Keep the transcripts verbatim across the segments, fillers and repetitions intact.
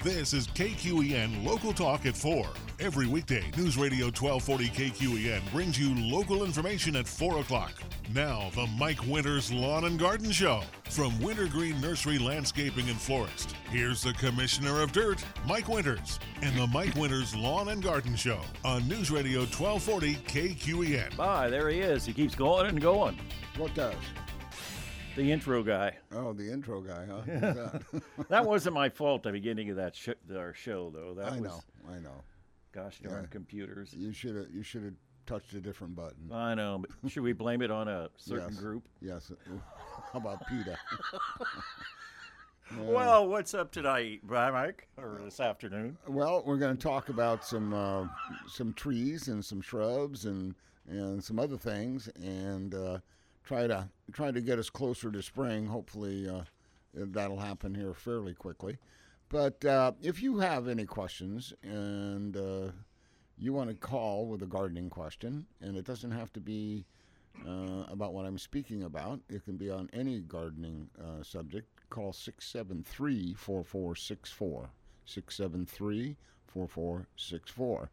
This is K Q E N Local Talk at four. Every weekday, News Radio twelve forty K Q E N brings you local information at four o'clock. Now, the Mike Winters Lawn and Garden Show from Wintergreen Nursery Landscaping and Florist. Here's the Commissioner of Dirt, Mike Winters, and the Mike Winters Lawn and Garden Show on News Radio twelve forty K Q E N. Bye, there he is. He keeps going and going. What does? The intro guy. Oh, the intro guy, huh? Who's that? That wasn't my fault at the beginning of that sh- our show, though. That I was, know, I know. Gosh darn Yeah. computers. You should have, you should have touched a different button. I know, but should we blame it on a certain Yes. group? Yes. How about PETA? Well, what's up tonight, Mike, or this afternoon? Well, we're going to talk about some uh, some trees and some shrubs and and some other things, and uh, try to try to get us closer to spring. Hopefully, uh, that'll happen here fairly quickly. But uh, if you have any questions and uh, you want to call with a gardening question, and it doesn't have to be uh, about what I'm speaking about, it can be on any gardening uh, subject. Call six seven three, four four six four. six seven three, four four six four.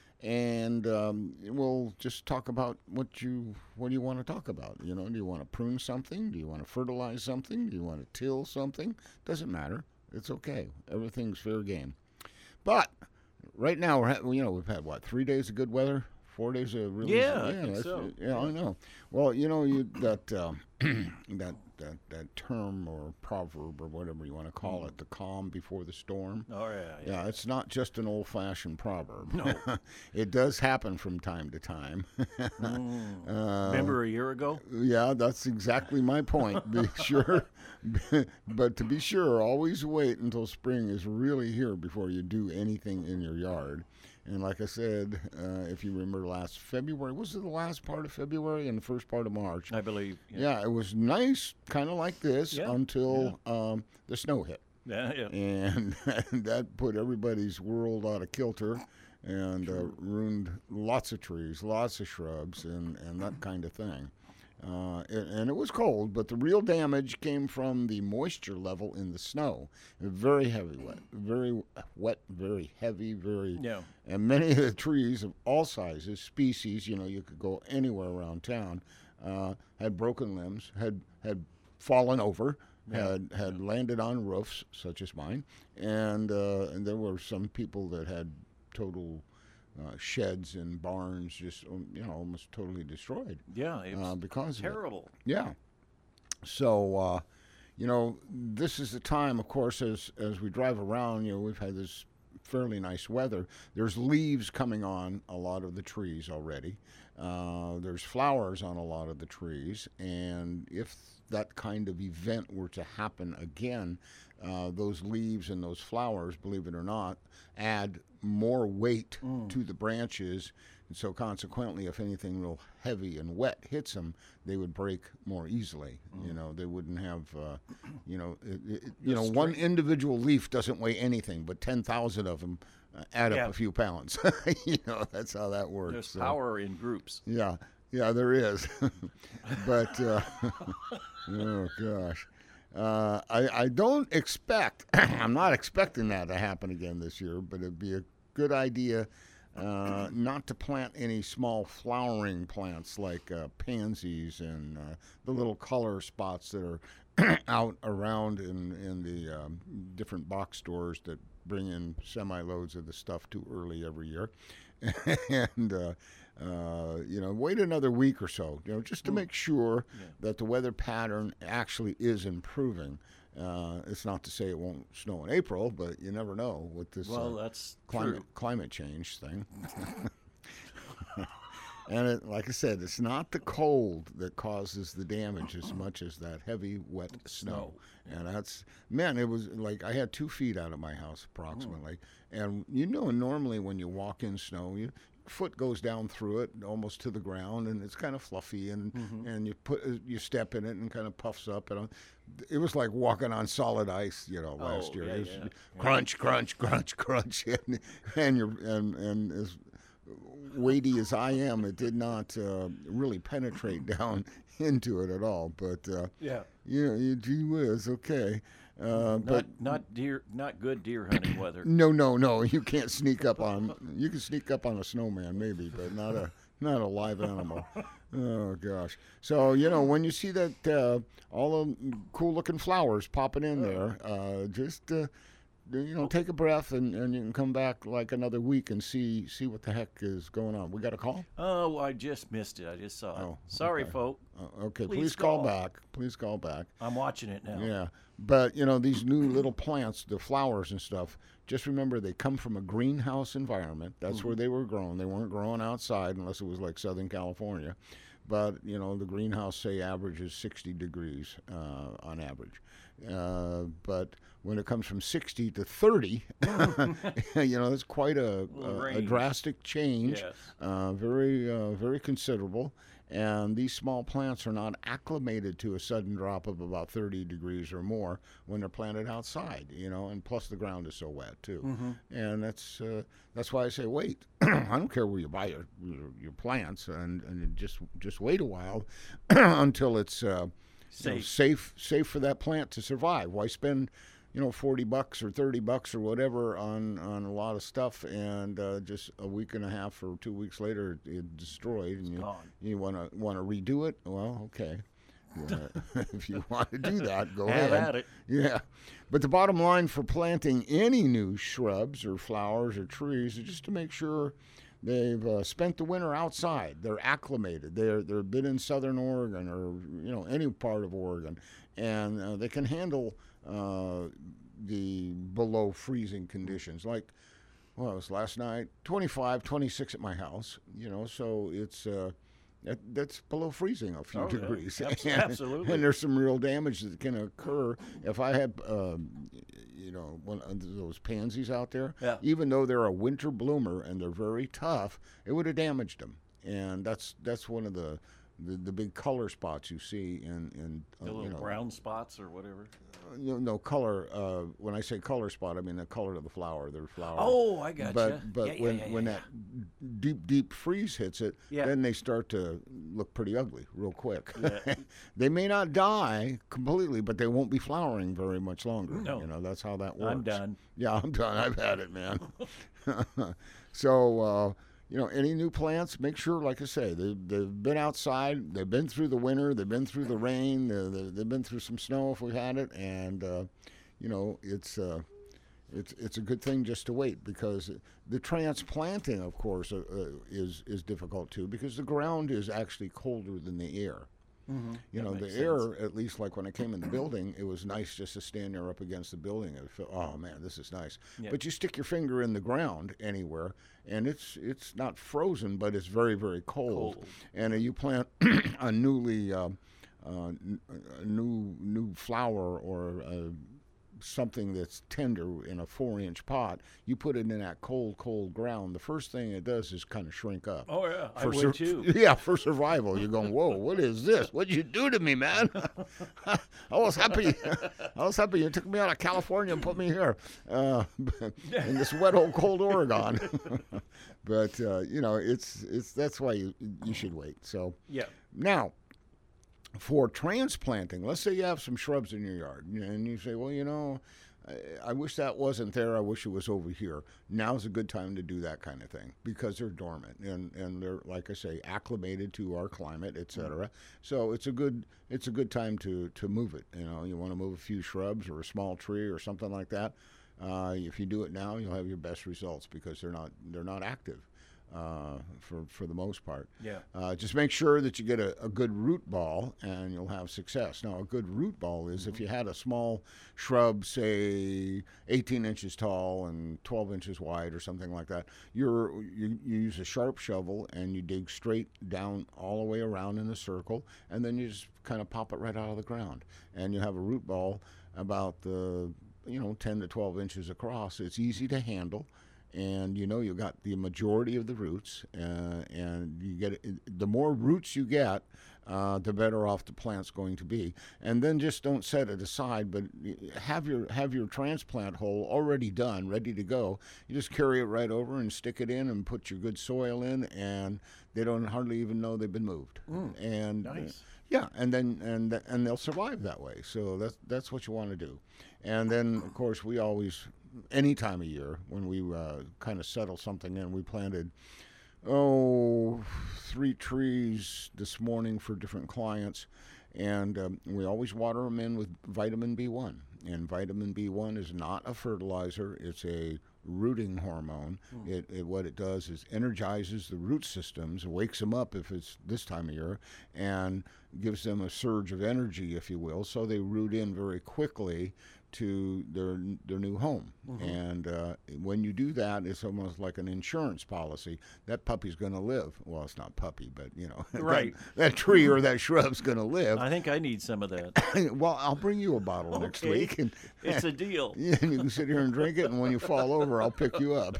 And um, we'll just talk about what you what do you want to talk about. You know, do you want to prune something? Do you want to fertilize something? Do you want to till something? Doesn't matter. It's okay. Everything's fair game. But right now, we're ha- you know, we've had what, three days of good weather, four days of really Yeah, I think that's- so. Yeah, I know. Well, you know, you that um, that that that term or proverb or whatever you want to call it, the calm before the storm. Oh, yeah. Yeah. Yeah, it's not just an old-fashioned proverb. No. It does happen from time to time. Mm. Uh, Remember a year ago? Yeah, that's exactly my point. Be sure, but to be sure, always wait until spring is really here before you do anything in your yard. And like I said, uh, if you remember last February, was it the last part of February and the first part of March? I believe. Yeah, it was nice, kind of like this, Yeah, until Um, the snow hit. Yeah, yeah. And that put everybody's world out of kilter and uh, ruined lots of trees, lots of shrubs, and, and that kind of thing. Uh, and, and it was cold, but the real damage came from the moisture level in the snow. Very heavy wet, very wet, very heavy, very... Yeah. And many of the trees of all sizes, species, you know, you could go anywhere around town, uh, had broken limbs, had, had fallen over, Yeah. had had landed on roofs, such as mine, and uh, and there were some people that had total uh, sheds and barns just um, you know almost totally destroyed. Yeah, it was uh, because terrible. Of it. Yeah. So uh, you know this is the time, of course, as as we drive around. You know we've had this fairly nice weather. There's leaves coming on a lot of the trees already. Uh, there's flowers on a lot of the trees, and if that kind of event were to happen again, uh, those leaves and those flowers, believe it or not, add more weight Mm. to the branches. And so consequently, if anything real heavy and wet hits them, they would break more easily. Mm. You know, they wouldn't have, uh, you know, it, it, you know, one individual leaf doesn't weigh anything, but ten thousand of them uh, add Yeah. up a few pounds. You know, that's how that works. There's So, power in groups. Yeah, yeah, there is. But, uh, oh, gosh. Uh, I, I don't expect, I'm not expecting that to happen again this year, but it'd be a good idea uh, not to plant any small flowering plants like uh, pansies and uh, the little color spots that are out around in, in the um, different box stores that bring in semi-loads of the stuff too early every year. And, uh, uh, you know, wait another week or so, you know, just to make sure Yeah. that the weather pattern actually is improving. Uh, it's not to say it won't snow in April, but you never know with this Well, uh, that's climate true. climate change thing. And it, like I said, it's not the cold that causes the damage as much as that heavy, wet snow. And that's, man, it was like I had two feet out of my house approximately. And you know, normally when you walk in snow, you, your foot goes down through it almost to the ground, and it's kind of fluffy, and Mm-hmm. and you put you step in it and kind of puffs up. And it was like walking on solid ice, you know, last Oh, year. yeah, It was yeah. crunch, crunch, crunch, crunch, and and you're and and as weighty as I am, it did not uh, really penetrate down into it at all. But uh, Yeah. you know, you, gee whiz, okay. Uh, Not but not deer, not good deer hunting weather. no, no, no. You can't sneak up on. You can sneak up on a snowman, maybe, but not a not a live animal. Oh gosh. So you know when you see that uh, all the cool-looking flowers popping in there, uh, just uh, you know take a breath and, and you can come back like another week and see see what the heck is going on. We got a call? Oh, I just missed it. I just saw it. Oh, Sorry, okay. folk. Uh, okay, please, Please call call. back. Please call back. I'm watching it now. Yeah, but you know these new little plants, the flowers and stuff. Just remember they come from a greenhouse environment. That's Mm-hmm. where they were grown. They weren't growing outside unless it was like Southern California. But you know the greenhouse say averages sixty degrees uh, on average. Uh, but when it comes from sixty to thirty, you know it's quite a, Little a, a range. drastic change. Yes. Uh, very uh, very considerable. And these small plants are not acclimated to a sudden drop of about thirty degrees or more when they're planted outside, you know, and plus the ground is so wet too. Mm-hmm. And that's uh, that's why I say wait. I don't care where you buy your your, your plants, and, and just just wait a while until it's uh, you know, Safe. safe safe for that plant to survive. Why spend you know, forty bucks or thirty bucks or whatever on, on a lot of stuff, and uh, just a week and a half or two weeks later, it's destroyed, and you, gone. you want to want to redo it? Well, okay. Yeah. If you want to do that, go Have ahead. at it. Yeah. But the bottom line for planting any new shrubs or flowers or trees is just to make sure they've uh, spent the winter outside. They're acclimated. They're they're been in Southern Oregon or you know any part of Oregon, and uh, they can handle uh, the below freezing conditions. Like, well, it was last night, twenty-five, twenty-six at my house. You know, so it's uh, that, that's below freezing a few Oh, yeah. degrees. Abs- And- absolutely. And there's some real damage that can occur if I had, um, you know, one of those pansies out there. Yeah. Even though they're a winter bloomer and they're very tough, it would have damaged them. And that's that's one of the the, the big color spots you see in in uh, The little you know, brown spots or whatever. no, no color. Uh, when I say color spot, I mean the color of the flower. Their flower. Oh, I gotcha. But but Yeah, yeah, when yeah, when yeah, that deep deep freeze hits it, Yeah. then they start to look pretty ugly real quick. Yeah. They may not die completely, but they won't be flowering very much longer. No. You know that's how that works. I'm done. Yeah, I'm done. I've had it, man. So. Uh, You know, any new plants, make sure, like I say, they, they've been outside, they've been through the winter, they've been through the rain, they, they, they've been through some snow if we've had it, and, uh, you know, it's, uh, it's it's a good thing just to wait, because the transplanting, of course, uh, uh, is, is difficult too, because the ground is actually colder than the air. Mm-hmm. You know, the air, at least like when I came in the building, it was nice just to stand there up against the building and feel, oh man, this is nice. Yeah. But you stick your finger in the ground anywhere, and it's it's not frozen, but it's very, very cold. Cold. And uh, you plant a newly uh, uh, n- a new new flower or uh, something that's tender in a four-inch pot, you put it in that cold, cold ground. The first thing it does is kind of shrink up. Oh yeah, I For would sur- too. Yeah, for survival. You're going, whoa, what is this? What'd you do to me, man? I was happy. I was happy you took me out of California and put me here uh, in this wet old cold Oregon. But uh, you know, it's it's that's why you you should wait. So Yeah. now, for transplanting, let's say you have some shrubs in your yard, and you say, well, you know, I, I wish that wasn't there. I wish it was over here. Now's a good time to do that kind of thing because they're dormant and, and they're, like I say, acclimated to our climate, et cetera. So it's a good it's a good time to, to move it. You know, you want to move a few shrubs or a small tree or something like that. Uh, if you do it now, you'll have your best results because they're not they're not active. Uh, for for the most part. Yeah. Uh, just make sure that you get a, a good root ball, and you'll have success. Now, a good root ball is if you had a small shrub, say eighteen inches tall and twelve inches wide, or something like that. You're you, you use a sharp shovel and you dig straight down all the way around in a circle, and then you just kind of pop it right out of the ground, and you have a root ball about the you know ten to twelve inches across. It's easy to handle. And you know you got the majority of the roots, uh, and you get the more roots you get, uh, the better off the plant's going to be. And then just don't set it aside, but have your have your transplant hole already done, ready to go. You just carry it right over and stick it in, and put your good soil in, and they don't hardly even know they've been moved. Mm, and nice. Yeah, and then and th- and they'll survive that way. So that's that's what you want to do. And then of course we always, any time of year when we uh, kind of settle something in, we planted oh three trees this morning for different clients, and um, we always water them in with vitamin B one. And vitamin B one is not a fertilizer; it's a rooting hormone. Mm. It, it what it does is energizes the root systems, wakes them up if it's this time of year, and gives them a surge of energy, if you will, so they root in very quickly to their their new home. Mm-hmm. And uh, when you do that, it's almost like an insurance policy. That puppy's going to live. Well, it's not puppy, but you know, right. that, that tree or that shrub's going to live. I think I need some of that. Well, I'll bring you a bottle okay. next week. And, it's a deal. Yeah, and you can sit here and drink it, and when you fall over, I'll pick you up.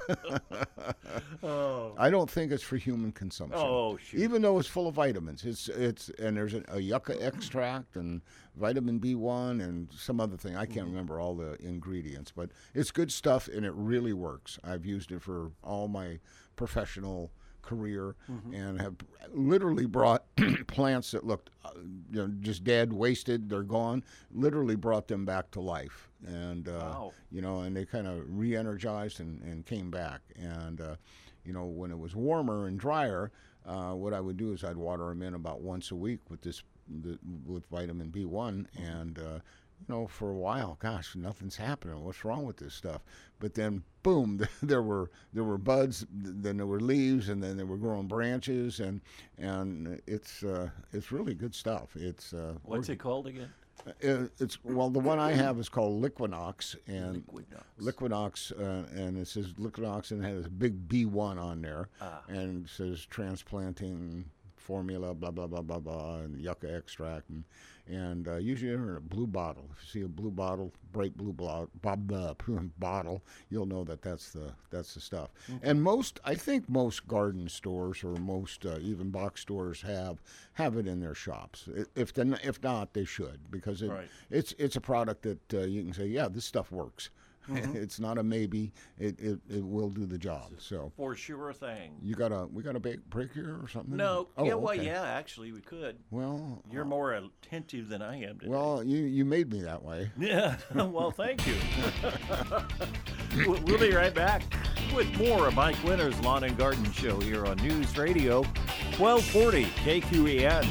oh. I don't think it's for human consumption. Oh, shoot. Even though it's full of vitamins. It's it's and there's a, a yucca extract and vitamin B one and some other thing. I can't remember all the ingredients, but it's good stuff and it really works. I've used it for all my professional career mm-hmm. and have literally brought plants that looked uh, you know, just dead, wasted, they're gone, literally brought them back to life. And, uh, wow. you know, and they kind of re-energized and, and came back. And, uh, you know, when it was warmer and drier, uh, what I would do is I'd water them in about once a week with this The, with vitamin B one, and uh, you know, for a while, gosh, nothing's happening. What's wrong with this stuff? But then, boom, there were there were buds, then there were leaves, and then there were growing branches, and and it's uh, it's really good stuff. It's uh, what's it called again? It, it's well, the one I have is called Liquinox, and Liquinox, Liquinox uh, and it says Liquinox, and it has a big B one on there, ah. and it says transplanting formula, blah, blah, blah, blah, blah, and yucca extract. And, and uh, usually they're in a blue bottle. If you see a blue bottle, bright blue blo- blah, blah, bottle, you'll know that that's the that's the stuff. Mm-hmm. And most, I think most garden stores or most uh, even box stores have have it in their shops. If the, if not, they should, because it, right. it's it's a product that uh, you can say, yeah, this stuff works. Mm-hmm. It's not a maybe. It, it it will do the job. So for sure thing. You got a we got a break, break here or something? No. Oh, yeah. Well, okay. yeah. Actually, we could. Well, you're uh, more attentive than I am today. Well, you you made me that way. Yeah. Well, thank you. We'll be right back with more of Mike Winter's Lawn and Garden Show here on News Radio twelve forty K Q E N.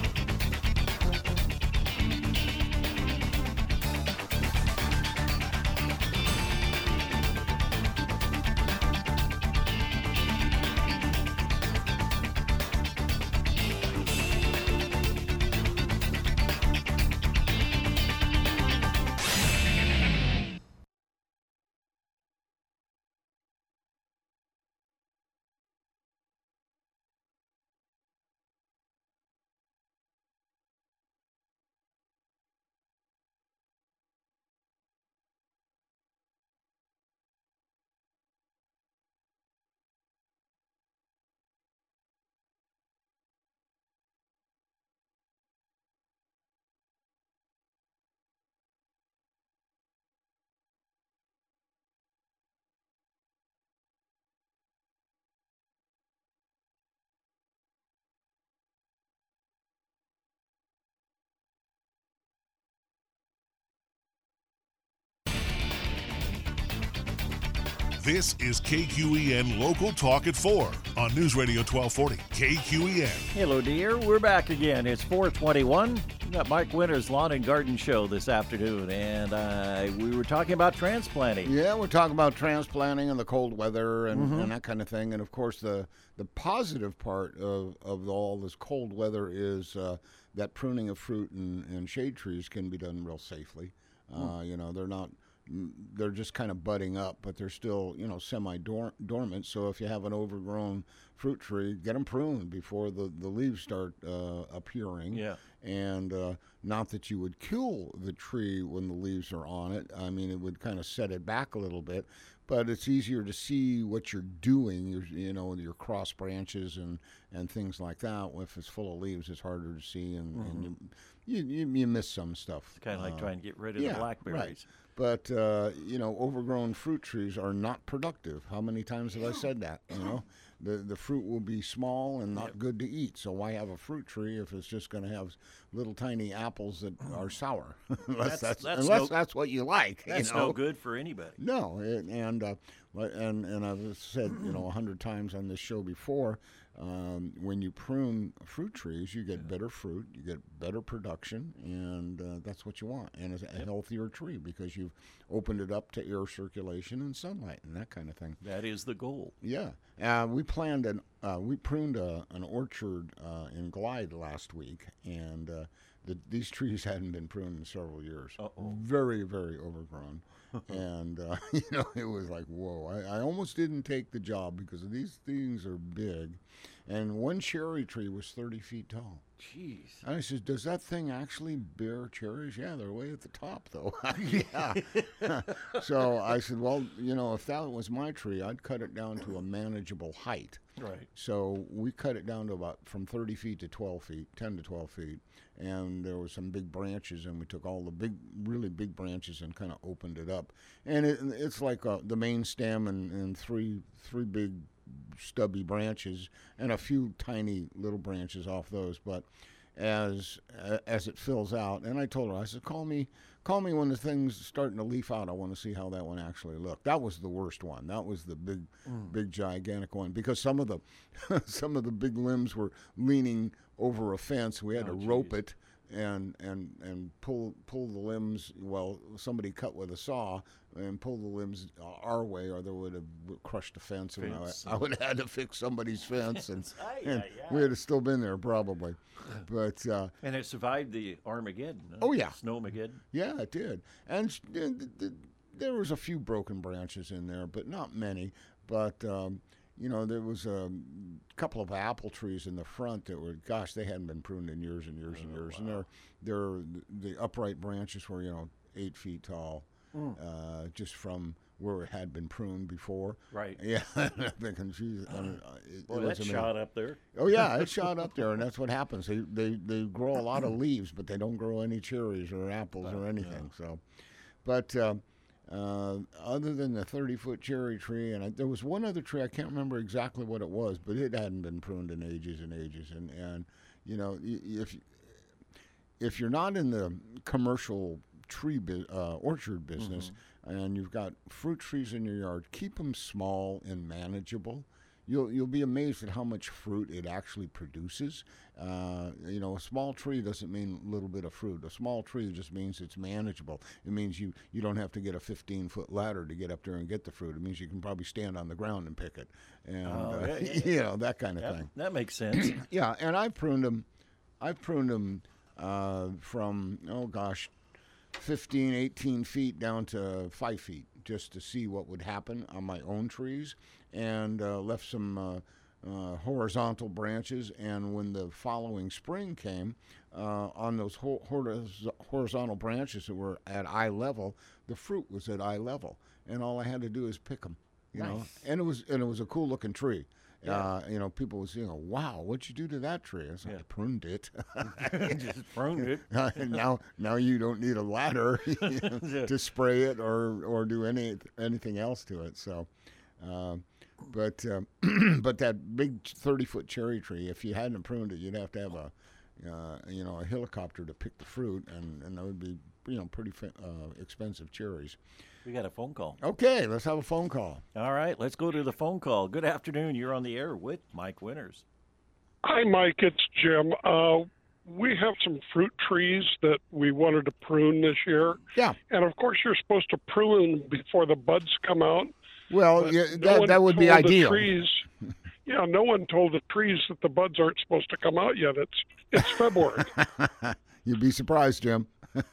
This is K Q E N Local Talk at four on News Radio twelve forty K Q E N. Hello, dear. We're back again. It's four twenty-one. We got Mike Winter's Lawn and Garden Show this afternoon, and uh, we were talking about transplanting. Yeah, we're talking about transplanting and the cold weather and, mm-hmm. and that kind of thing. And, of course, the, the positive part of, of all this cold weather is uh, that pruning of fruit and, and shade trees can be done real safely. Mm. Uh, you know, they're not... They're just kind of budding up, but they're still, you know, semi-dormant. So if you have an overgrown fruit tree, get them pruned before the, the leaves start uh, appearing. Yeah. And uh, not that you would kill the tree when the leaves are on it. I mean, it would kind of set it back a little bit. But it's easier to see what you're doing, your, you know, your cross branches and, and things like that. If it's full of leaves, it's harder to see, and, mm-hmm. and you, you, you miss some stuff. It's kind of uh, like trying to get rid of yeah, the blackberries. Right. But, uh, you know, overgrown fruit trees are not productive. How many times have I said that, you know? the the fruit will be small and not Yep. good to eat. So why have a fruit tree if it's just going to have little tiny apples that are sour? unless That's- that's, that's unless no- that's what you like. That's you know? no good for anybody. No, it, and uh, but- and and I've said you know a hundred times on this show before. Um, when you prune fruit trees, you get better fruit, you get better production, and uh, that's what you want. And it's a healthier tree because you've opened it up to air circulation and sunlight and that kind of thing. That is the goal. Yeah, uh, we planned an uh, we pruned a, an orchard uh, in Glide last week, and uh, the, these trees hadn't been pruned in several years. Uh-oh. Very, very overgrown. And, uh, you know, it was like, whoa. I, I almost didn't take the job because these things are big. And one cherry tree was thirty feet tall. Jeez. And I said, does that thing actually bear cherries? Yeah, they're way at the top, though. Yeah. So I said, well, you know, if that was my tree, I'd cut it down to a manageable height. Right. So we cut it down to about from thirty feet to twelve feet, ten to twelve feet. And there were some big branches, and we took all the big, really big branches and kind of opened it up. And it, it's like uh, the main stem and, and three three big stubby branches and a few tiny little branches off those. But as uh, as it fills out, and I told her, I said, call me call me when the thing's starting to leaf out. I want to see how that one actually looked. That was the worst one. That was the big, mm. big gigantic one because some of the some of the big limbs were leaning over a fence. We had oh, to geez. rope it and and and pull pull the limbs. Well, somebody cut with a saw and pull the limbs our way, or they would have crushed the fence. fence. And I, I would have had to fix somebody's fence, and, and we would have still been there probably. But uh, and it survived the Armageddon. Huh? Oh yeah, Snowmageddon. Yeah, it did. And uh, the, the, there was a few broken branches in there, but not many. But um, you know, there was a couple of apple trees in the front that were, gosh, they hadn't been pruned in years and years oh, and years. Wow. And they're, they're, the upright branches were, you know, eight feet tall, mm. uh, just from where it had been pruned before. Right. Yeah. I've been confused. I mean, it, Boy, it that shot up there. Oh, yeah, it shot up there, and that's what happens. They, they, they grow a lot of leaves, but they don't grow any cherries or apples but, or anything. Yeah. So, but... Uh, Uh, other than the thirty-foot cherry tree, and I, there was one other tree, I can't remember exactly what it was, but it hadn't been pruned in ages and ages. And, and you know, if if you're not in the commercial tree bu- uh, orchard business mm-hmm. and you've got fruit trees in your yard, keep them small and manageable. You'll you'll be amazed at how much fruit it actually produces. Uh, you know, a small tree doesn't mean a little bit of fruit. A small tree just means it's manageable. It means you, you don't have to get a fifteen-foot ladder to get up there and get the fruit. It means you can probably stand on the ground and pick it, and oh, uh, yeah, yeah, yeah. you know, that kind of yep, thing. That makes sense. Yeah, and I've pruned them. I've pruned them uh, from oh gosh, fifteen, eighteen feet down to five feet, just to see what would happen on my own trees. And uh, left some uh, uh, horizontal branches. And when the following spring came, uh, on those ho- horiz- horizontal branches that were at eye level, the fruit was at eye level, and all I had to do is pick them. You nice. know, and it was and it was a cool looking tree. Yeah. Uh, you know, people would say, you know, wow, what'd you do to that tree? I was like, yeah. I pruned it. Just pruned it. now, now you don't need a ladder to spray it or or do any anything else to it. So. Uh, But uh, but that big thirty-foot cherry tree, if you hadn't pruned it, you'd have to have a uh, you know a helicopter to pick the fruit, and, and that would be you know pretty uh, expensive cherries. We got a phone call. Okay, let's have a phone call. All right, let's go to the phone call. Good afternoon. You're on the air with Mike Winters. Hi, Mike. It's Jim. Uh, we have some fruit trees that we wanted to prune this year. Yeah. And, of course, you're supposed to prune before the buds come out. Well, yeah, no that, that would be ideal. Trees, yeah, no one told the trees that the buds aren't supposed to come out yet. It's it's February. You'd be surprised, Jim.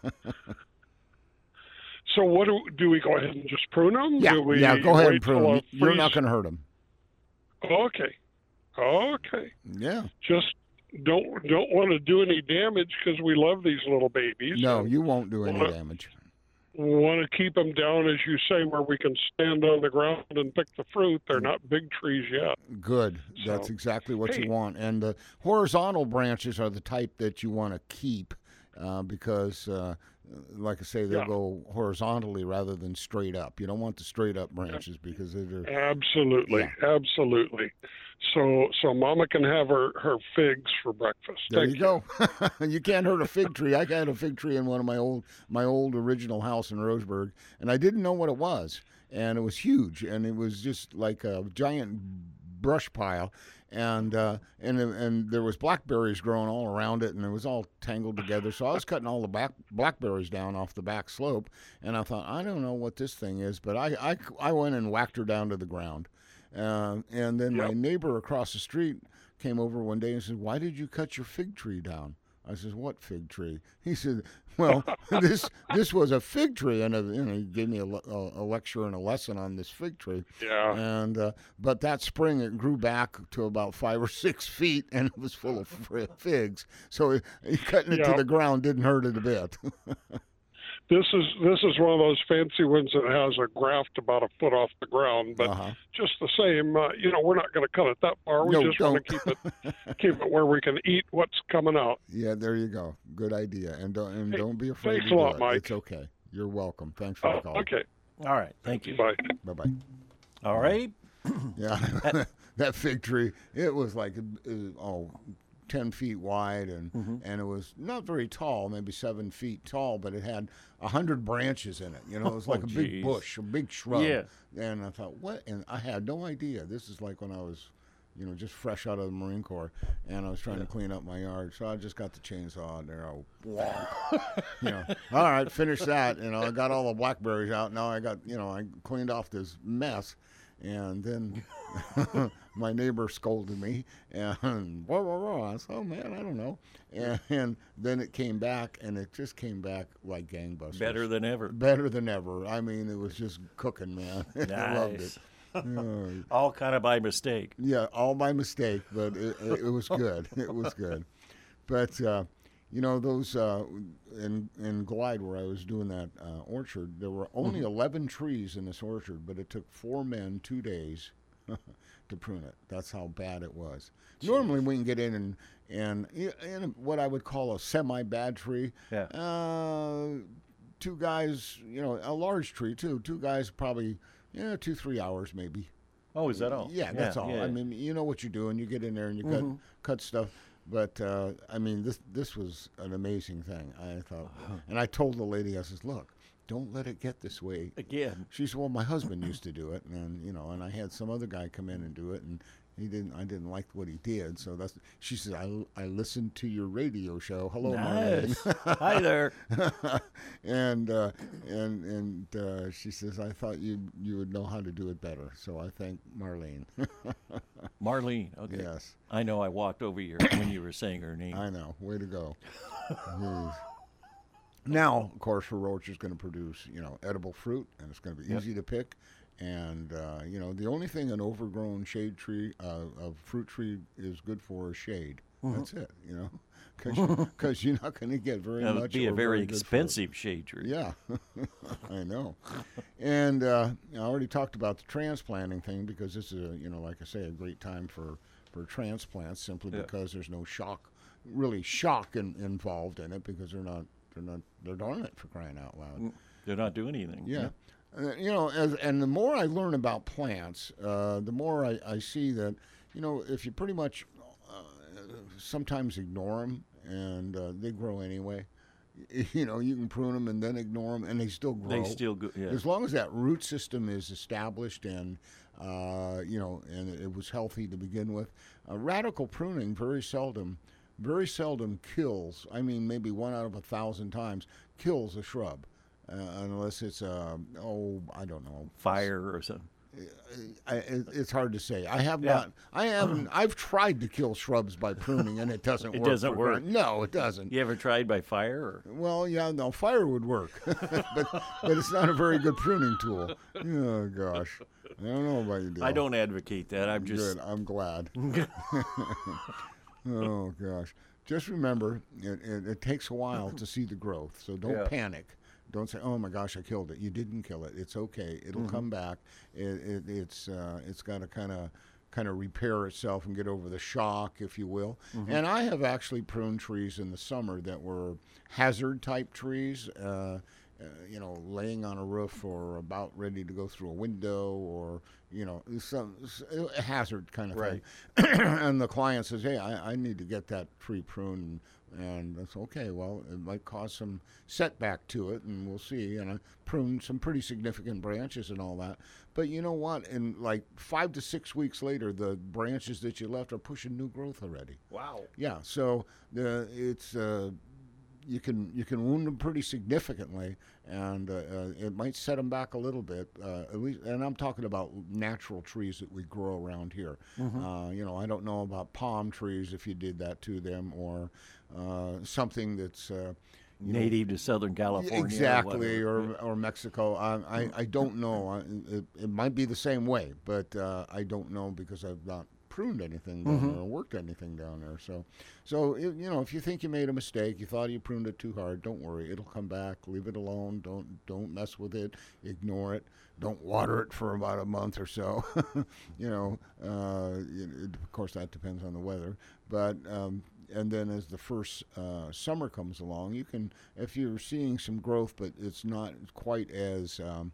So what do, do we go ahead and just prune them? Yeah, do we yeah go ahead and till prune a them. You're freeze? not going to hurt them. Okay. Okay. Yeah. Just don't don't want to do any damage because we love these little babies. No, you won't do any wanna, damage. We want to keep them down, as you say, where we can stand on the ground and pick the fruit. They're not big trees yet. Good. So, That's exactly what hey. you want. And the horizontal branches are the type that you want to keep uh, because uh, like I say, they'll Yeah. go horizontally rather than straight up. You don't want the straight up branches because they're Absolutely, Yeah. absolutely. So, so Mama can have her, her figs for breakfast. there Thank you go. You can't hurt a fig tree. I had a fig tree in one of my old my old original house in Roseburg, and I didn't know what it was, and it was huge, and it was just like a giant brush pile. And uh, and and there was blackberries growing all around it, and it was all tangled together. So I was cutting all the back blackberries down off the back slope, and I thought, I don't know what this thing is, but I I, I went and whacked her down to the ground. Uh, and then Yep. my neighbor across the street came over one day and said, "Why did you cut your fig tree down?" I said, "What fig tree?" He said, "Well, this this was a fig tree," and a, you know, he gave me a, le- a, a lecture and a lesson on this fig tree. Yeah. And uh, but that spring it grew back to about five or six feet, and it was full of fr- figs. So it, it cutting it Yeah. to the ground didn't hurt it a bit. This is this is one of those fancy ones that has a graft about a foot off the ground, but Uh-huh. just the same, uh, you know, we're not going to cut it that far. We No, just want to don't. keep it keep it where we can eat what's coming out. Yeah, there you go. Good idea. And don't and Hey, don't be afraid thanks to a do lot, it. Mike. It's okay. You're welcome. Thanks for Oh, the call. okay. All right. Thank you. Bye. Bye bye. All right. Yeah, that fig tree. It was like uh, oh, ten feet wide, and Mm-hmm. and it was not very tall, maybe seven feet tall, but it had a hundred branches in it. You know, it was like Oh, a big geez. bush, a big shrub. Yeah. And I thought, what? And I had no idea. This is like when I was, you know, just fresh out of the Marine Corps, and I was trying to clean up my yard. So I just got the chainsaw and there. I, you know, all right, finish that. You know, I got all the blackberries out. Now I got, you know, I cleaned off this mess. And then my neighbor scolded me, and whoa, whoa, whoa. I said, "Oh man, I don't know." And, and then it came back, and it just came back like gangbusters. Better than ever. better than ever. I mean, it was just cooking, man. I loved it. Nice. Oh, All kind of by mistake. yeah, all by mistake, but it, it, it was good. It was good. But uh, you know, those uh, in in Glide where I was doing that uh, orchard, there were only Mm-hmm. eleven trees in this orchard, but it took four men two days to prune it. That's how bad it was. Normally, we can get in and and in what I would call a semi-bad tree. Yeah. Uh, two guys, you know, a large tree too. Two guys probably, you know, two three hours maybe. Oh, is that all? Yeah, that's all. yeah. I mean, you know what you're doing. You get in there and you cut cut stuff. But uh, I mean, this this was an amazing thing. I thought, and I told the lady, I says, "Look, don't let it get this way." Again. She said, "Well, my husband used to do it, and you know, and I had some other guy come in and do it, and he didn't. I didn't like what he did, so that's." She said, "I I listened to your radio show. Hello, Nice. Marlene." Hi there. and uh, and and uh, she says, "I thought you you would know how to do it better." So I thank Marlene. Marlene. Okay. Yes, I know I walked over here when you were saying her name. I know. Way to go. Jeez. Now, of course, her orchard is going to produce, you know, edible fruit, and it's going to be Yep. easy to pick. And uh, you know, the only thing an overgrown shade tree, uh, a fruit tree, is good for is shade. That's it. You know, because you're not going to get very That would much. be a or very good fruit. expensive shade tree. Yeah, I know. And uh, I already talked about the transplanting thing because this is, a, you know, like I say, a great time for, for transplants simply Yeah. because there's no shock, really shock in, involved in it because they're not they're not they're dormant for crying out loud. They're not doing anything. Yeah. Uh, you know, as, and the more I learn about plants, uh, the more I, I see that, you know, if you pretty much uh, sometimes ignore them and uh, they grow anyway. You know, you can prune them and then ignore them, and they still grow. They still go. Yeah. As long as that root system is established and, uh, you know, and it was healthy to begin with, uh, radical pruning very seldom, very seldom kills. I mean, maybe one out of a thousand times kills a shrub, uh, unless it's a oh, I don't know, Fire or something. I, it, it's hard to say. I have Yeah. not. I haven't. I've tried to kill shrubs by pruning, and it doesn't It work. doesn't for work. crying- No, it doesn't. You ever tried by fire? Or? Well, yeah, no, fire would work, but but it's not a very good pruning tool. Oh gosh, I don't know about you, Dale. I don't advocate that. I'm just. Good. I'm glad. Oh gosh, just remember, it, it, it takes a while to see the growth, so don't Yeah. panic. Don't say, "Oh my gosh, I killed it." You didn't kill it. It's okay. It'll come back. It, it, it's uh, it's got to kind of kind of repair itself and get over the shock, if you will. Mm-hmm. And I have actually pruned trees in the summer that were hazard type trees, uh, uh, you know, laying on a roof or about ready to go through a window, or, you know, some a hazard kind of Right. thing. And the client says, hey, I, I need to get that tree pruned. And that's okay. Well, it might cause some setback to it, and we'll see. And I pruned some pretty significant branches and all that. But you know what? In like five to six weeks later, the branches that you left are pushing new growth already. Wow. Yeah. So the it's uh, you can you can wound them pretty significantly, and uh, uh, it might set them back a little bit. Uh, at least, and I'm talking about natural trees that we grow around here. Mm-hmm. Uh, you know, I don't know about palm trees if you did that to them, or uh, something that's uh, you native know, to Southern California. exactly, or, or, or Mexico. I, I, I don't know. I, it, it might be the same way, but uh, I don't know because I've not pruned anything down Mhm. there or worked anything down there. So, so it, you know, if you think you made a mistake, you thought you pruned it too hard, don't worry. It'll come back. Leave it alone. Don't don't mess with it. Ignore it. Don't water it for about a month or so. you know, uh, it, of course that depends on the weather, but. Um, And then as the first uh, summer comes along, you can, if you're seeing some growth, but it's not quite as, um,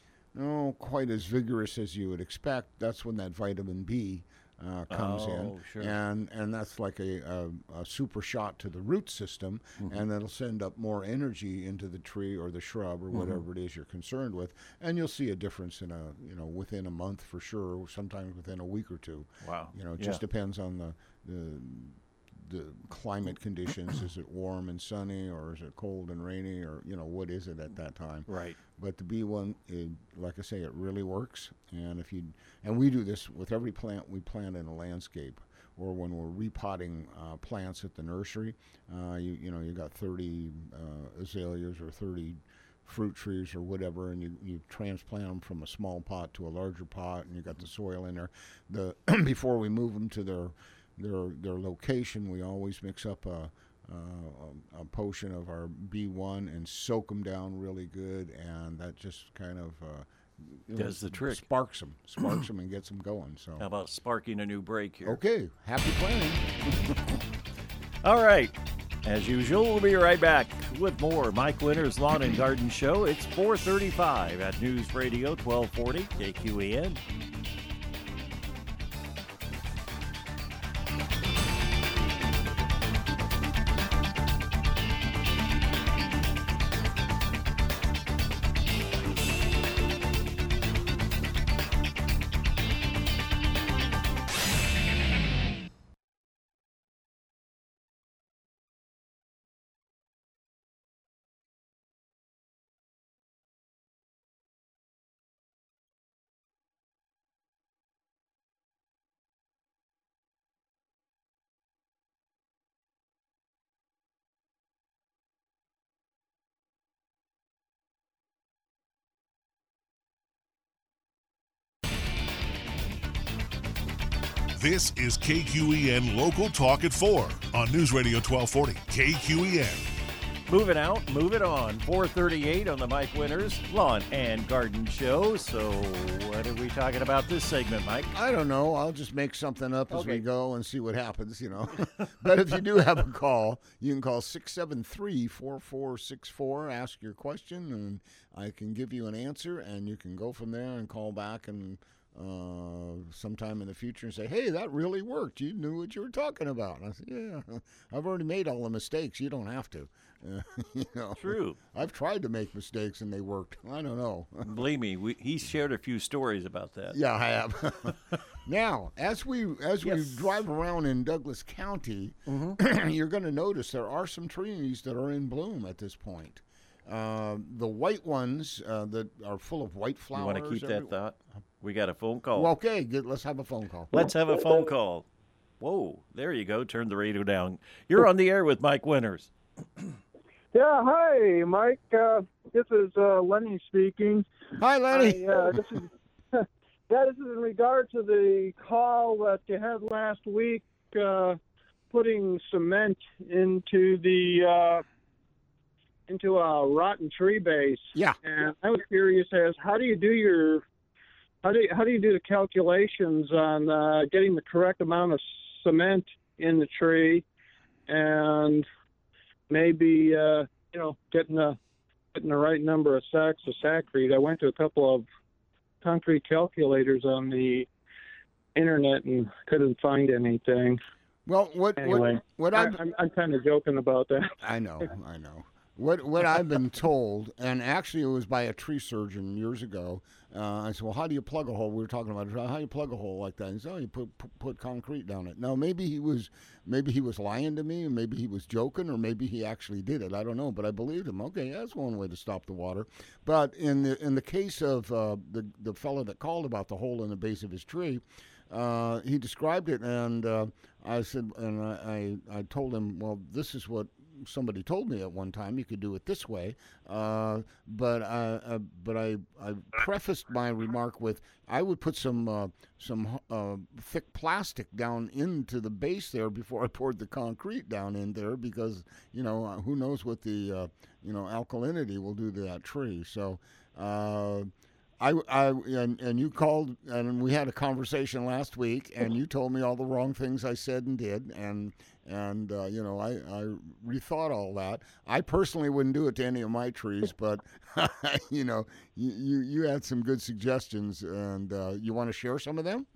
no, quite as vigorous as you would expect, that's when that vitamin B uh, comes Oh, in. sure. And and that's like a, a, a super shot to the root system, Mhm. and that'll send up more energy into the tree or the shrub or Mhm. whatever it is you're concerned with. And you'll see a difference in a, you know, within a month for sure, sometimes within a week or two. Wow. You know, it Yeah. just depends on the, the the climate conditions. Is it warm and sunny, or is it cold and rainy, or, you know, what is it at that time? Right. But the B one, it, like I say, it really works. And if you and we do this with every plant we plant in a landscape, or when we're repotting uh, plants at the nursery. Uh, you you know, you got thirty uh, azaleas or thirty fruit trees or whatever, and you, you transplant them from a small pot to a larger pot, and you got the soil in there. The before we move them to their their their location, we always mix up a, uh, a, a potion of our B one and soak them down really good, and that just kind of uh, you know, Does the trick. Sparks them, sparks them, and gets them going. So How about sparking a new break here? okay, happy planting. All right. As usual, we'll be right back with more Mike Winters Lawn and Garden Show. It's four thirty-five at News Radio twelve forty K Q E N. This is K Q E N Local Talk at four on News Radio twelve forty K Q E N. Moving out, moving on. four thirty-eight on the Mike Winters Lawn and Garden Show. So what are we talking about this segment, Mike? I don't know. I'll just make something up as Okay. we go and see what happens, you know. But if you do have a call, you can call six seven three, four four six four, ask your question, and I can give you an answer, and you can go from there and call back and uh, sometime in the future and say, hey, that really worked. You knew what you were talking about. And I said, yeah, I've already made all the mistakes. You don't have to. Uh, you know, True. I've tried to make mistakes and they worked. I don't know. Believe me, we, he shared a few stories about that. Yeah, I have. Now, as we as Yes. we drive around in Douglas County, Mm-hmm. you're going to notice there are some trees that are in bloom at this point. Uh, the white ones uh, that are full of white flowers. You want to keep that every- thought? We got a phone call. Well, okay, good. Let's have a phone call. Let's have a phone call. Whoa, there you go. Turn the radio down. You're on the air with Mike Winters. Yeah, hi, Mike. Uh, this is uh, Lenny speaking. Hi, Lenny. I, uh, this is yeah, this is in regard to the call that you had last week, uh, putting cement into the uh, into a rotten tree base. Yeah. And I was curious as how do you do your how do you, how do you do the calculations on uh, getting the correct amount of cement in the tree, and maybe uh, you know getting the getting the right number of sacks of Sakrete? I went to a couple of concrete calculators on the internet and couldn't find anything. Well, what Anyway, what, what I, I've, I'm I'm kind of joking about that. I know, I know. What what I've been told, and actually it was by a tree surgeon years ago. Uh, I said, well, how do you plug a hole? We were talking about it. How do you plug a hole like that? He said, oh, you put put, put concrete down it. Now maybe he was maybe he was lying to me, maybe he was joking, or maybe he actually did it. I don't know, but I believed him. Okay, that's one way to stop the water. But in the in the case of uh, the the fellow that called about the hole in the base of his tree. Uh, he described it, and uh, I said, and I, I, I told him, well, this is what somebody told me at one time. You could do it this way, uh, but I, uh, but I, I prefaced my remark with, I would put some uh, some uh, thick plastic down into the base there before I poured the concrete down in there, because you know who knows what the uh, you know alkalinity will do to that tree. So. Uh, I, I and, and you called and we had a conversation last week, and you told me all the wrong things I said and did, and and uh, you know I, I rethought all that. I personally wouldn't do it to any of my trees, but you know you, you, you had some good suggestions, and uh, you want to share some of them?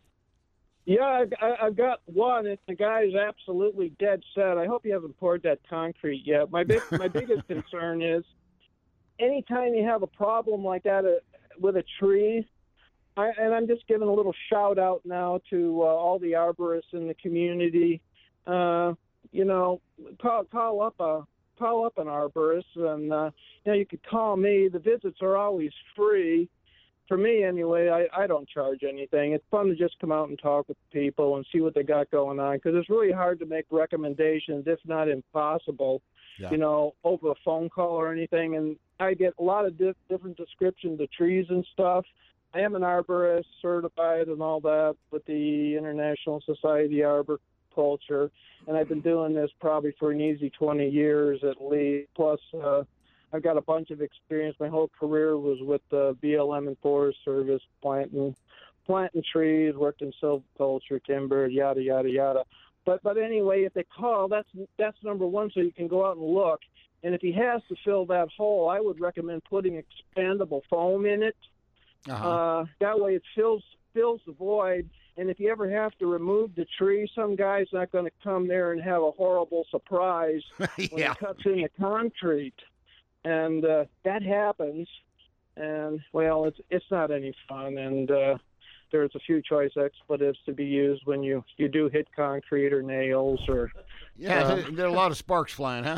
Yeah, I, I've got one. And the guy's absolutely dead set. I hope you haven't poured that concrete yet. My big my biggest concern is anytime you have a problem like that. Uh, with a tree, I, and I'm just giving a little shout out now to uh, all the arborists in the community. Uh, you know, call call up a call up an arborist, and uh, you know you could call me. The visits are always free. For me, anyway, I, I don't charge anything. It's fun to just come out and talk with people and see what they got going on, because it's really hard to make recommendations, if not impossible, yeah. you know, over a phone call or anything. And I get a lot of di- different descriptions of trees and stuff. I am an arborist, certified and all that with the International Society of Arboriculture, and I've been doing this probably for an easy twenty years at least. Plus, uh, I've got a bunch of experience. My whole career was with the B L M and Forest Service, planting, planting trees, worked in silviculture, timber, yada, yada, yada. But but anyway, if they call, that's that's number one, so you can go out and look. And if he has to fill that hole, I would recommend putting expandable foam in it. Uh-huh. Uh, that way it fills fills the void. And if you ever have to remove the tree, some guy's not going to come there and have a horrible surprise when yeah. he cuts in the concrete. And uh, that happens. And, well, it's it's not any fun. And uh, there's a few choice expletives to be used when you, you do hit concrete or nails or... Yeah, uh, there are a lot of sparks flying, huh?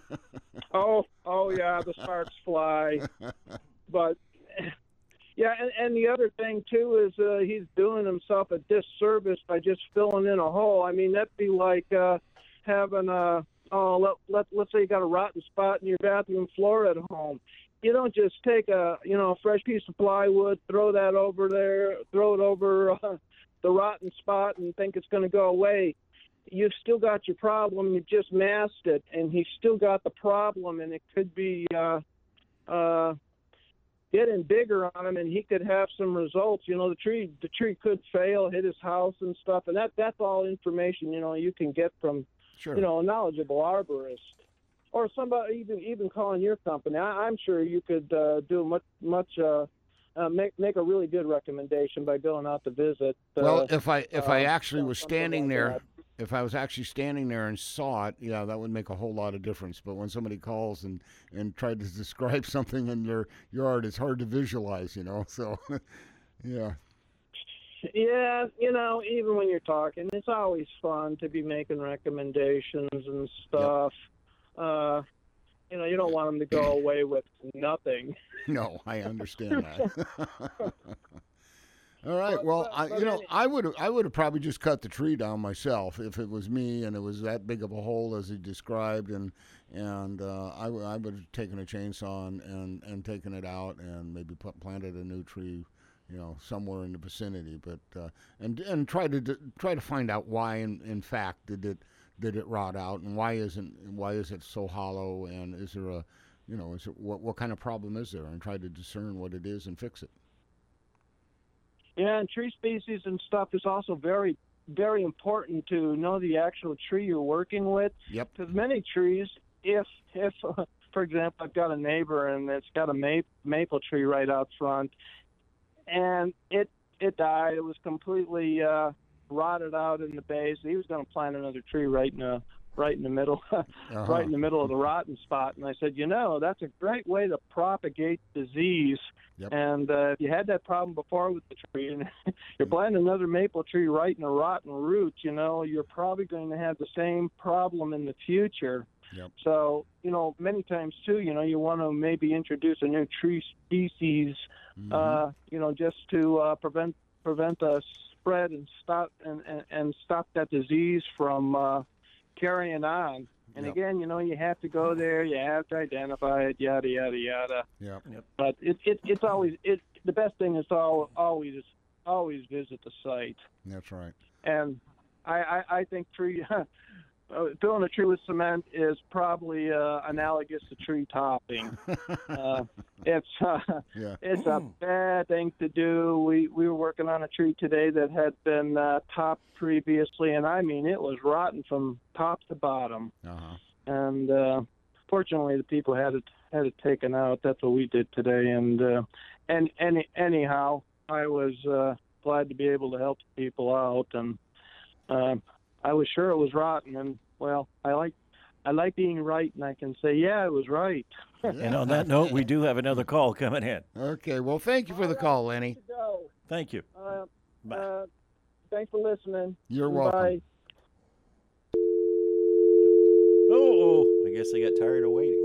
oh, oh yeah, the sparks fly. But, yeah, and, and the other thing, too, is uh, he's doing himself a disservice by just filling in a hole. I mean, that'd be like uh, having a, oh, let, let, let's say you got a rotten spot in your bathroom floor at home. You don't just take a, you know, a fresh piece of plywood, throw that over there, throw it over uh, the rotten spot and think it's going to go away. You've still got your problem. You just masked it, and he's still got the problem, and it could be uh, uh, getting bigger on him, and he could have some results. You know, the tree the tree could fail, hit his house and stuff, and that that's all information, you know, you can get from, sure. you know, a knowledgeable arborist. Or somebody even even calling your company. I, I'm sure you could uh, do much much uh, uh, make make a really good recommendation by going out to visit. Uh, well, if I if uh, I actually was standing like there, that. if I was actually standing there and saw it, yeah, that would make a whole lot of difference. But when somebody calls and, and tried to describe something in your yard, it's hard to visualize, you know. So, yeah. Yeah, you know, even when you're talking, it's always fun to be making recommendations and stuff. Yep. Uh, you know, you don't want them to go away with nothing. No, I understand that. All right. Well, I, you know, I would I would have probably just cut the tree down myself if it was me and it was that big of a hole as he described, and and uh, I, w- I would have taken a chainsaw and, and, and taken it out and maybe put, planted a new tree, you know, somewhere in the vicinity. But uh, and and try to try to find out why in, in fact did it. Did it rot out, and why isn't why is it so hollow, and is there a, you know, is it what what kind of problem is there, and try to discern what it is and fix it. Yeah, and tree species and stuff is also very, very important to know the actual tree you're working with. Yep. Because many trees, if, if uh, for example, I've got a neighbor and it's got a ma- maple tree right out front, and it it died. It was completely uh, rotted out in the base. He was going to plant another tree right in the right in the middle, uh-huh. right in the middle of the rotten spot. And I said, you know, that's a great way to propagate disease. Yep. And uh, if you had that problem before with the tree, and you're planting another maple tree right in a rotten root, you know, you're probably going to have the same problem in the future. Yep. So, you know, many times, too, you know, you want to maybe introduce a new tree species, mm-hmm. uh, you know, just to uh, prevent prevent the spread and stop and, and, and stop that disease from uh, carrying on. And yep. again, you know, you have to go there, you have to identify it, yada yada yada. Yep. Yep. But it, it it's always it the best thing is to al- always always visit the site. That's right. And I I, I think tree. Uh, filling a tree with cement is probably uh, analogous to tree topping. uh, it's uh, yeah. it's a bad thing to do. We we were working on a tree today that had been uh, topped previously, and I mean it was rotten from top to bottom. Uh-huh. And uh, fortunately, the people had it had it taken out. That's what we did today. And uh, and any anyhow, I was uh, glad to be able to help the people out and. Uh, I was sure it was rotten, and well, I like I like being right, and I can say, yeah, it was right. And on that note, we do have another call coming in. Okay, well, thank you for the call, Lenny. Thank you. Uh, Bye. Uh, thanks for listening. You're Bye. welcome. Oh, I guess I got tired of waiting.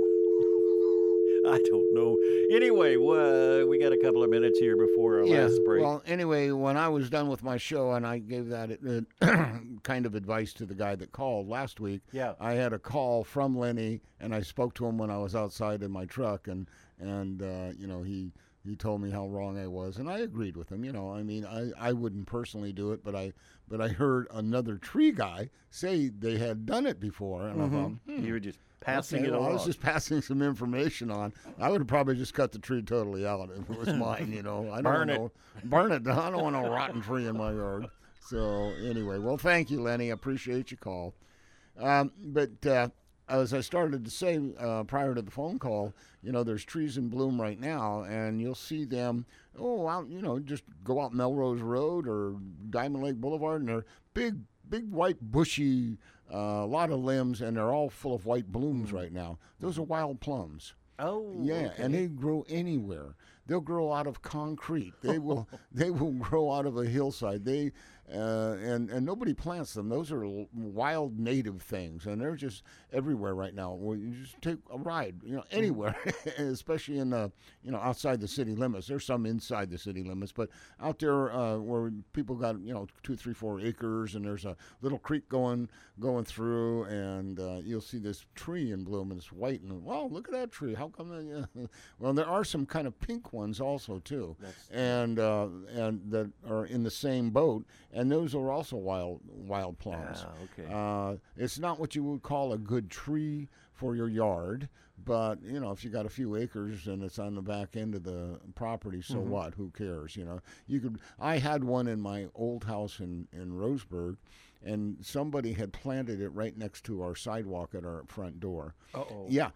I don't know. Anyway, uh, we got a couple of minutes here before our yeah, last break. Well, anyway, when I was done with my show and I gave that uh, kind of advice to the guy that called last week, yeah. I had a call from Lenny, and I spoke to him when I was outside in my truck, and, and uh, you know, he, he told me how wrong I was, and I agreed with him. You know, I mean, I, I wouldn't personally do it, but I but I heard another tree guy say they had done it before, and mm-hmm. I thought, hmm. You were just passing Okay, it well, along. I was just passing some information on. I would have probably just cut the tree totally out if it was mine, you know. I don't Burn know. it. Burn it. I don't want a rotten tree in my yard. So anyway, well, thank you, Lenny. I appreciate your call. Um, but uh, as I started to say uh, prior to the phone call, you know, there's trees in bloom right now, and you'll see them, oh, out, you know, just go out Melrose Road or Diamond Lake Boulevard, and they're big, big white bushy a uh, lot of limbs, and they're all full of white blooms right now. Those are wild plums. Oh, yeah, okay. and they grow anywhere. They'll grow out of concrete. They will. They will grow out of a hillside. They uh, and and nobody plants them. Those are wild native things, and they're just everywhere right now. Well, you just take a ride, you know, anywhere, especially in the you know outside the city limits. There's some inside the city limits, but out there uh, where people got you know two, three, four acres, and there's a little creek going going through, and uh, you'll see this tree in bloom, and it's white, and wow, look at that tree. How come? That, yeah. Well, there are some kind of pink ones also too, That's and uh, and that are in the same boat, and those are also wild wild plums. Ah, okay. Uh, it's not what you would call a good tree for your yard, but you know if you got a few acres and it's on the back end of the property, so Mm-hmm. what? Who cares? You know, you could. I had one in my old house in in Roseburg. And somebody had planted it right next to our sidewalk at our front door. Uh-oh. Yeah,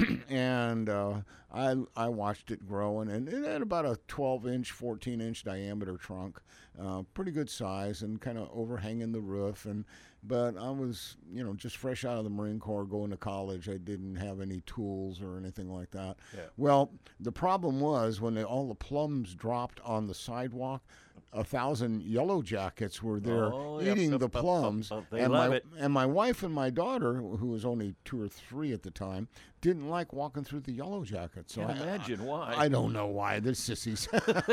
and uh, I I watched it growing, and it had about a twelve inch, fourteen inch diameter trunk, uh, pretty good size, and kind of overhanging the roof. And but I was you know just fresh out of the Marine Corps, going to college. I didn't have any tools or anything like that. Yeah. Well, the problem was when they, all the plums dropped on the sidewalk. A thousand yellow jackets were there Oh, yep, eating yep, the yep, yep, plums, yep. They and love my it. and my wife and my daughter, who was only two or three at the time, didn't like walking through the yellow jackets. So Can't I, imagine why. I don't know why. They're sissies.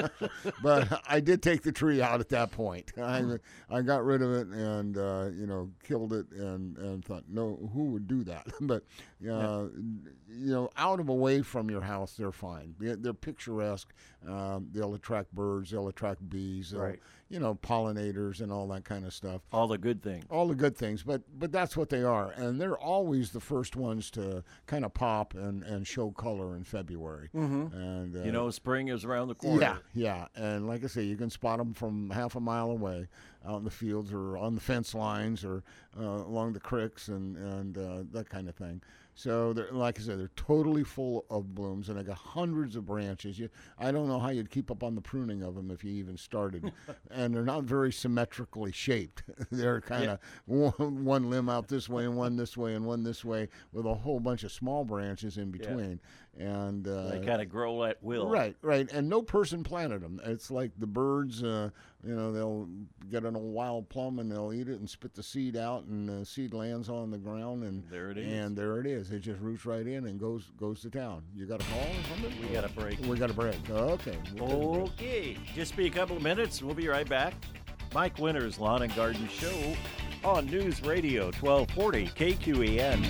But I did take the tree out at that point. I I got rid of it and uh, you know killed it and, and thought, no, who would do that? But uh, you know, out of away from your house, they're fine. They're, they're picturesque. Um, they'll attract birds. They'll attract bees they'll, Right. you know, pollinators and all that kind of stuff. All the good things. All the good things, but but that's what they are, and they're always the first ones to kind of pop and, and show color in February. Mm-hmm. And uh, You know, spring is around the corner. yeah, yeah, and like I say, you can spot them from half a mile away, out in the fields or on the fence lines or uh, along the creeks and and uh, that kind of thing. So, they're, like I said, they're totally full of blooms, and they got hundreds of branches. You, I don't know how you'd keep up on the pruning of them if you even started. And they're not very symmetrically shaped. They're kind of Yeah. one, one limb out this way and one this way and one this way with a whole bunch of small branches in between. And uh, They kind of grow at will. Right, right, and no person planted them. It's like the birds, uh, you know, they'll get an old wild plum and they'll eat it and spit the seed out, and the seed lands on the ground, and There it is. And there it is. It just roots right in and goes goes to town. You got a call or something? We got a break. We got a break. Okay. we'll take a break. Okay. Just be a couple of minutes, and we'll be right back. Mike Winters, Lawn and Garden Show on News Radio twelve forty K Q E N.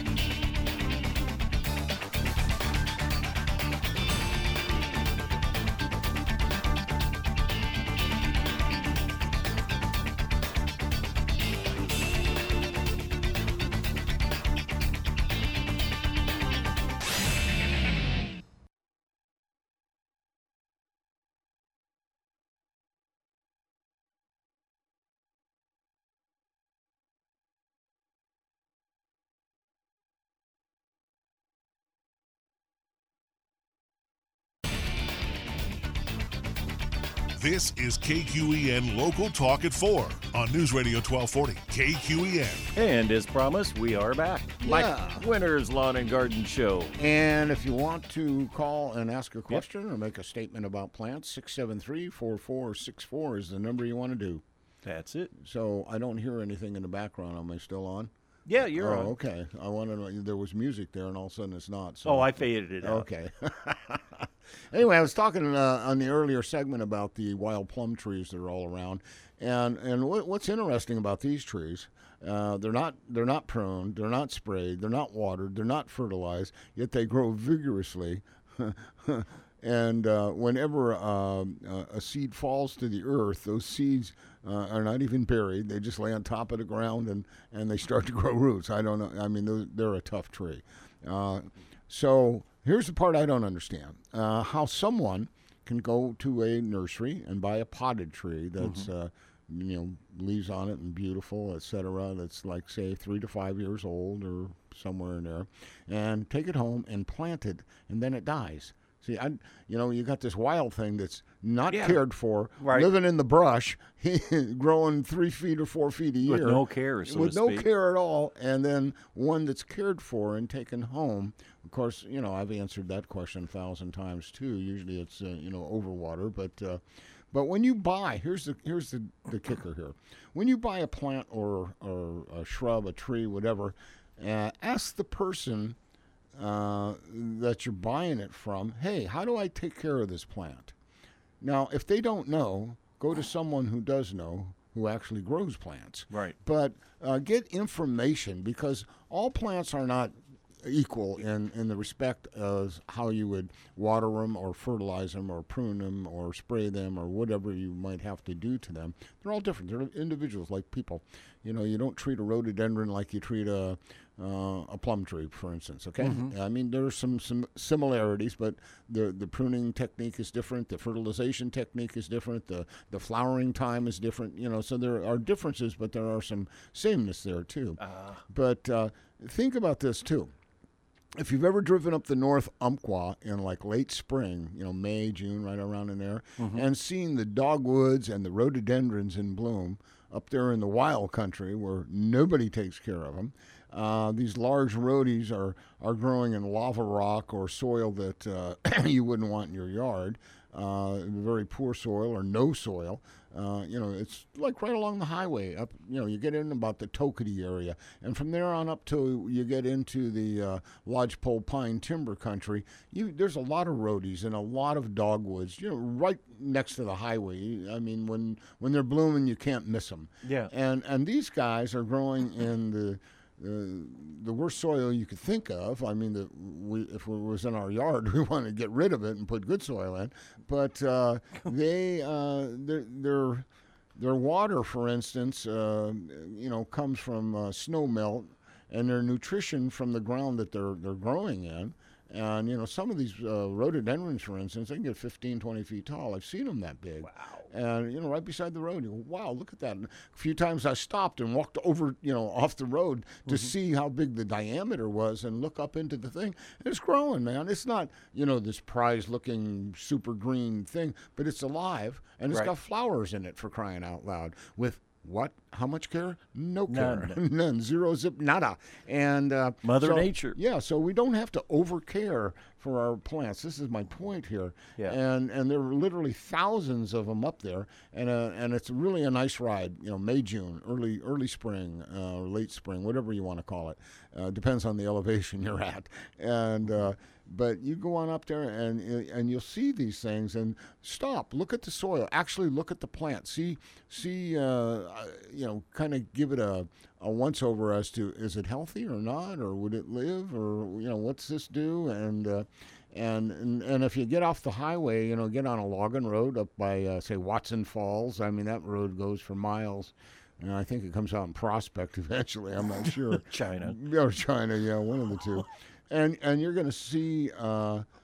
This is K Q E N Local Talk at four on News Radio twelve forty K Q E N. And as promised, we are back. Yeah. Mike Winters, Lawn and Garden Show. And if you want to call and ask a question or make a statement about plants, six seven three, four four six four is the number you want to do. That's it. So I don't hear anything in the background. Am I still on? Yeah, you're oh, on. okay. I wanted to know, there was music there, and all of a sudden it's not. So. Oh, I faded it out. Okay. Anyway, I was talking uh, on the earlier segment about the wild plum trees that are all around, and and what, what's interesting about these trees, uh, they're not they're not pruned, they're not sprayed, they're not watered, they're not fertilized, yet they grow vigorously. And uh, whenever uh, a seed falls to the earth, those seeds uh, are not even buried. They just lay on top of the ground, and, and they start to grow roots. I don't know. I mean, they're, they're a tough tree. Uh, so here's the part I don't understand. Uh, how someone can go to a nursery and buy a potted tree that's, mm-hmm. uh, you know, leaves on it and beautiful, et cetera, that's like, say, three to five years old or somewhere in there, and take it home and plant it, and then it dies. See, I, you know, you got this wild thing that's not Yeah. cared for, Right. living in the brush, growing three feet or four feet a year. With no care, so With to no speak. care at all, and then one that's cared for and taken home. Of course, you know, I've answered that question a thousand times too. Usually it's, uh, you know, overwater, but... Uh, But when you buy, here's the here's the, the kicker here. When you buy a plant or, or a shrub, a tree, whatever, uh, ask the person uh, that you're buying it from, hey, how do I take care of this plant? Now, if they don't know, go to someone who does know, who actually grows plants. Right. But uh, get information, because all plants are not equal in, in the respect of how you would water them or fertilize them or prune them or spray them or whatever you might have to do to them. They're all different. They're individuals like people. You know, you don't treat a rhododendron like you treat a uh, a plum tree, for instance, okay? Mm-hmm. I mean, there are some, some similarities, but the the pruning technique is different, the fertilization technique is different, the, the flowering time is different, you know, so there are differences, but there are some sameness there, too. Uh, But uh, think about this, too. If you've ever driven up the North Umpqua in like late spring, you know, May, June, right around in there, Mm-hmm. and seen the dogwoods and the rhododendrons in bloom up there in the wild country where nobody takes care of them, uh, these large rhodies are, are growing in lava rock or soil that uh, you wouldn't want in your yard, uh, very poor soil or no soil. Uh, you know, it's like right along the highway up, you know, you get in about the Toketee area, and from there on up till you get into the uh, lodgepole pine timber country, you there's a lot of rhodies and a lot of dogwoods, you know, right next to the highway. I mean, when when they're blooming, you can't miss them. Yeah. And and these guys are growing in the uh, the worst soil you could think of. I mean, the, we, if it was in our yard, we want to get rid of it and put good soil in. But uh, they, uh, their, their, their water, for instance, uh, you know, comes from uh, snow melt, and their nutrition from the ground that they're they're growing in. And, you know, some of these uh, rhododendrons, for instance, they can get fifteen, twenty feet tall. I've seen them that big. Wow. And, you know, right beside the road, you go, wow, look at that. And a few times I stopped and walked over, you know, off the road to mm-hmm. see how big the diameter was and look up into the thing. And it's growing, man. It's not, you know, this prize-looking super green thing, but it's alive, and it's right. got flowers in it, for crying out loud, with what? How much care? No care. None. None. Zero, zip, nada. And uh, Mother so, Nature. Yeah, so we don't have to over-care for our plants. This is my point here. Yeah. And and there are literally thousands of them up there, and uh, and it's really a nice ride. You know, May, June, early early spring, uh, late spring, whatever you want to call it. Uh, depends on the elevation you're at. And uh, but you go on up there and and you'll see these things and stop. Look at the soil. Actually, look at the plant. See see uh, you know, kind of give it a a once over as to, is it healthy or not, or would it live, or, you know, what's this do? And uh, and, and and if you get off the highway, you know, get on a logging road up by uh, say Watson Falls. I mean, that road goes for miles. And I think it comes out in Prospect eventually. I'm not sure. China. Or China, yeah, one of the two. And and you're going to see uh, uh,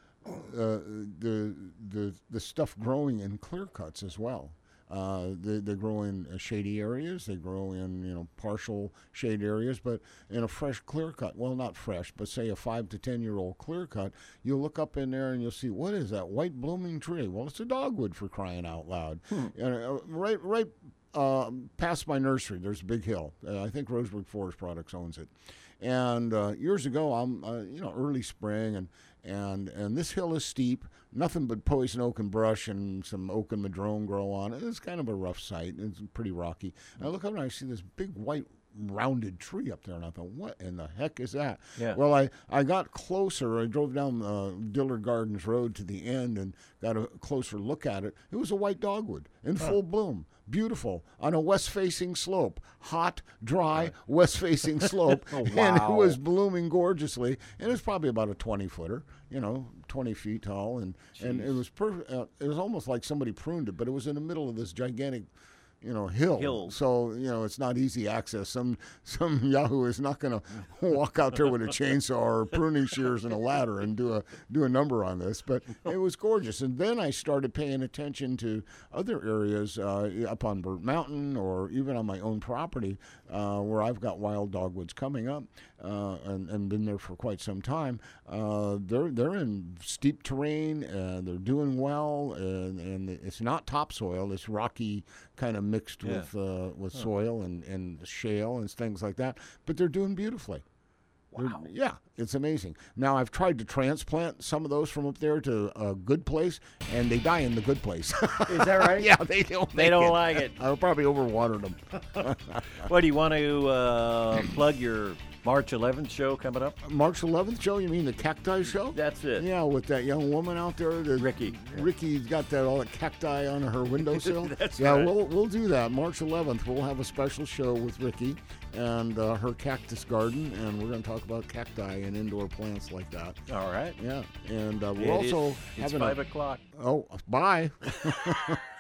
the the the stuff growing in clear cuts as well. Uh, they, they grow in uh, shady areas. They grow in, you know, partial shade areas. But in a fresh clear cut, well, not fresh, but say a five to ten year old clear cut, you'll look up in there and you'll see, what is that white blooming tree? Well, it's a dogwood, for crying out loud. Hmm. And uh, right right uh, past my nursery, there's a big hill. Uh, I think Roseburg Forest Products owns it. And uh, years ago, I'm uh, you know, early spring, and and and this hill is steep. Nothing but poison oak and brush and some oak and madrone grow on it. It's kind of a rough site. It's pretty rocky. And I look up and I see this big white rounded tree up there, and I thought, what in the heck is that? Yeah. Well, I, I got closer. I drove down uh, Dillard Gardens Road to the end and got a closer look at it. It was a white dogwood in huh. full bloom. Beautiful, on a west-facing slope, hot, dry, west-facing slope, oh, wow. and it was blooming gorgeously. And it was probably about a twenty-footer, you know, twenty feet tall, and Jeez. and it was perfect. Uh, it was almost like somebody pruned it, but it was in the middle of this gigantic, you know, hill. Hills. So, you know, it's not easy access. Some some Yahoo is not going to walk out there with a chainsaw or pruning shears and a ladder and do a do a number on this. But it was gorgeous. And then I started paying attention to other areas uh, up on Burt Mountain, or even on my own property, uh, where I've got wild dogwoods coming up, uh, and, and been there for quite some time. Uh, they're they're in steep terrain, and they're doing well, and, and it's not topsoil. It's rocky, kind of mixed yeah. with uh, with huh. soil and, and shale and things like that. But they're doing beautifully. Wow. They're, yeah, it's amazing. Now, I've tried to transplant some of those from up there to a good place, and they die in the good place. Is that right? Yeah, they don't They make don't it. like it. I probably overwatered them. What, do you want to uh, plug your March eleventh show coming up? March eleventh show? You mean the cacti show? That's it. Yeah, with that young woman out there. The, Ricky. Ricky's got that all that cacti on her windowsill. That's yeah, right. we'll we'll do that. March eleventh, we'll have a special show with Ricky and uh, her cactus garden, and we're going to talk about cacti and indoor plants like that. All right. Yeah, and uh, we're It also is, it's having five a, o'clock. Oh, bye.